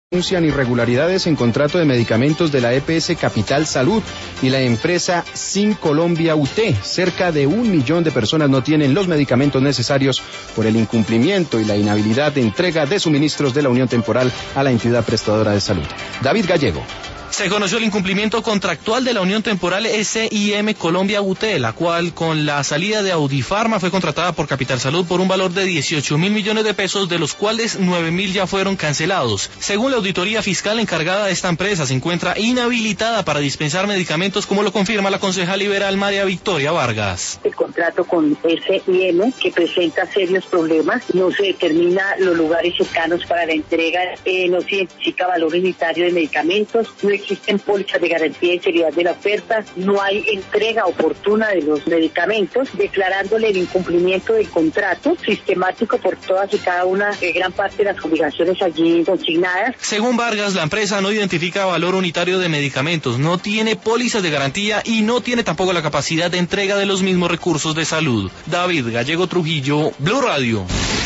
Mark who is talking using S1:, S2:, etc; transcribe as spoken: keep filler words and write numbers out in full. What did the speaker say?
S1: Denuncian irregularidades en contrato de medicamentos de la E P S Capital Salud y la empresa Sin Colombia U T. Cerca de un millón de personas no tienen los medicamentos necesarios por el incumplimiento y la inhabilidad de entrega de suministros de la Unión Temporal a la entidad prestadora de salud. David Gallego.
S2: Se conoció el incumplimiento contractual de la Unión Temporal S I M Colombia U T, la cual con la salida de Audifarma fue contratada por Capital Salud por un valor de dieciocho mil millones de pesos, de los cuales nueve mil ya fueron cancelados. Según la auditoría fiscal encargada de esta empresa, se encuentra inhabilitada para dispensar medicamentos, como lo confirma la concejal liberal María Victoria Vargas.
S3: El contrato con S I M, que presenta serios problemas, no se determina los lugares cercanos para la entrega, eh, no se identifica valor unitario de medicamentos, no existen pólizas de garantía y seriedad de la oferta, no hay entrega oportuna de los medicamentos, declarándole el incumplimiento del contrato sistemático por todas y cada una, eh, gran parte de las obligaciones allí consignadas.
S2: Según Vargas, la empresa no identifica valor unitario de medicamentos, no tiene pólizas de garantía y no tiene tampoco la capacidad de entrega de los mismos recursos de salud. David Gallego Trujillo, Blue Radio.